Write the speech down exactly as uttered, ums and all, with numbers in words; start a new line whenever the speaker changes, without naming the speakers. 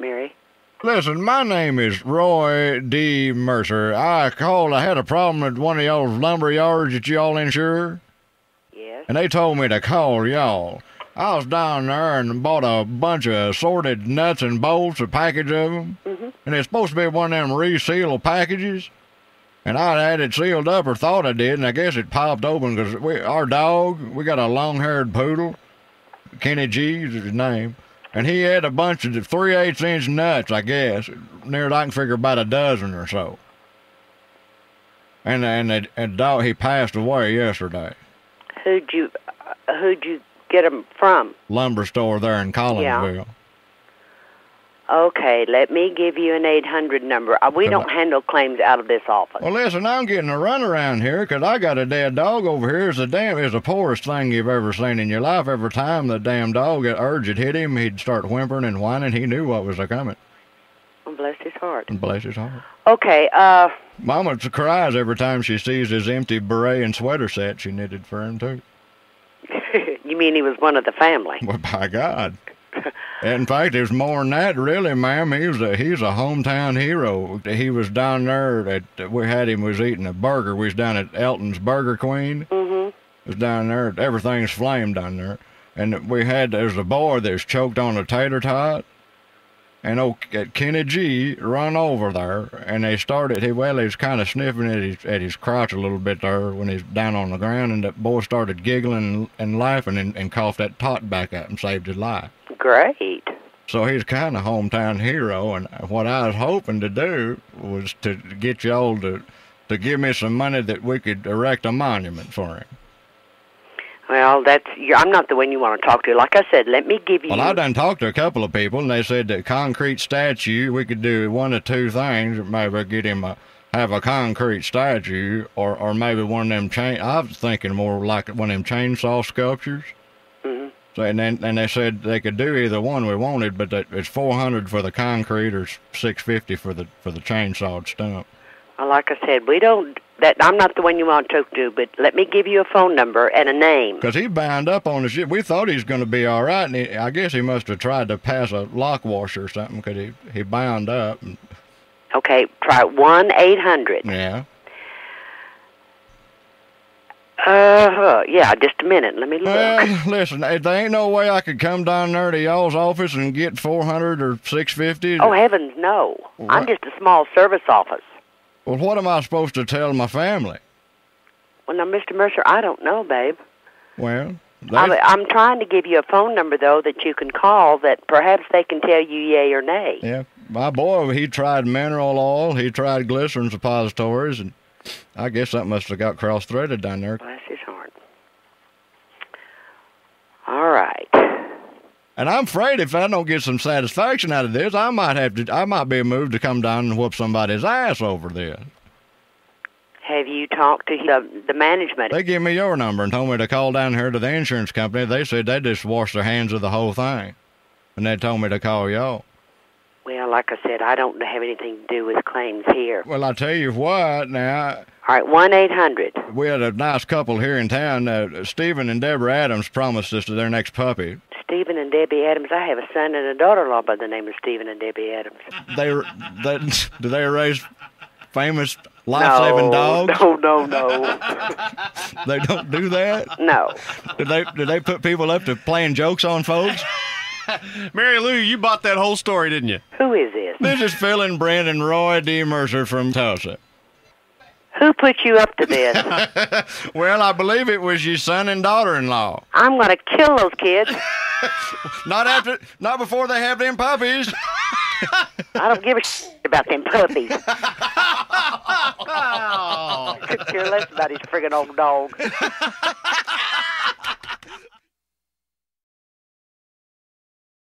Mary.
Listen, my name is Roy D. Mercer. I called, I had a problem at one of y'all's lumber yards that y'all insure.
Yes.
And they told me to call y'all. I was down there and bought a bunch of assorted nuts and bolts, a package of them.
Mm-hmm.
And it's supposed to be one of them resealable packages. And I had it sealed up, or thought I did, and I guess it popped open because we, our dog, we got a long-haired poodle. Kenny G is his name. And he had a bunch of three-eighths inch nuts, I guess. Near as I can figure about a dozen or so. And and the, and dog, he passed away yesterday.
Who'd you, uh, who'd you get them from?
Lumber store there in Collinsville.
Yeah. Okay, let me give you an eight hundred number. Uh, we don't handle claims out of this office.
Well, listen, I'm getting a runaround here because I got a dead dog over here. It's the damn, it's the poorest thing you've ever seen in your life. Every time the damn dog, the urge had hit him, he'd start whimpering and whining. He knew what was a-coming.
Bless his heart.
And bless his heart.
Okay, uh...
Mama cries every time she sees his empty beret and sweater set she knitted for him, too.
You mean he was one of the family?
Well, by God. In fact, it was more than that, really, ma'am. He was a he's a hometown hero. He was down there at we had him was eating a burger. We was down at Elton's Burger Queen.
Mm-hmm.
It was down there. Everything's flamed down there, and we had there's a boy that was choked on a tater tot, and old Kenny G run over there, and they started. He well, he was kind of sniffing at his at his crotch a little bit there when he's down on the ground, and that boy started giggling and, and laughing and, and coughed that tot back up and saved his life.
Great.
So he's kind of hometown hero, and what I was hoping to do was to get y'all to to give me some money that we could erect a monument for him.
Well, that's I'm not the one you want to talk to. Like I said, let me give you...
Well, I done talked to a couple of people, and they said that concrete statue, we could do one of two things. Maybe get him a, have a concrete statue, or, or maybe one of them chain... I was thinking more like one of them chainsaw sculptures.
Mm-hmm.
So, and then and they said they could do either one we wanted, but that it's four hundred for the concrete or six fifty for the for the chainsawed stump.
Well, like I said, we don't. That I'm not the one you want to talk to, but let me give you a phone number and a name.
Because he bound up on the shit. We thought he was going to be all right, and he, I guess he must have tried to pass a lock washer or something because he, he bound up. And,
okay, try one eight hundred.
Yeah.
Uh, yeah, just a minute. Let me look.
Well, listen, there ain't no way I could come down there to y'all's office and get four hundred or six fifty.
Oh, heavens, no.
What?
I'm just a small service office.
Well, what am I supposed to tell my family?
Well, now, Mister Mercer, I don't know, babe.
Well,
I'm, I'm trying to give you a phone number, though, that you can call that perhaps they can tell you yay or nay.
Yeah, my boy, he tried mineral oil, he tried glycerin suppositories, and I guess that must have got cross-threaded down there.
Bless his heart. All right.
And I'm afraid if I don't get some satisfaction out of this, I might have to, I might be moved to come down and whoop somebody's ass over this.
Have you talked to the, the management?
They gave me your number and told me to call down here to the insurance company. They said they just washed their hands of the whole thing. And they told me to call y'all.
Well, like I said, I don't have anything to do with claims here.
Well, I tell you what, now...
All right, one eight hundred.
We had a nice couple here in town. Uh, Stephen and Deborah Adams promised us their next puppy.
Stephen and Debbie Adams. I have a son and a daughter-in-law by the name of Stephen and Debbie Adams.
They, they do they raise famous life-saving
no,
dogs?
No, no, no.
They don't do that?
No.
Do they, do they put people up to playing jokes on folks?
Mary Lou, you bought that whole story, didn't you?
Who is this?
This is Phil and Brent and Roy D. Mercer from Tulsa.
Who put you up to this?
Well, I believe it was your son and daughter-in-law.
I'm going to kill those kids.
Not after, not before they have them puppies.
I don't give a shit about them puppies. Could care less about his friggin' old dog.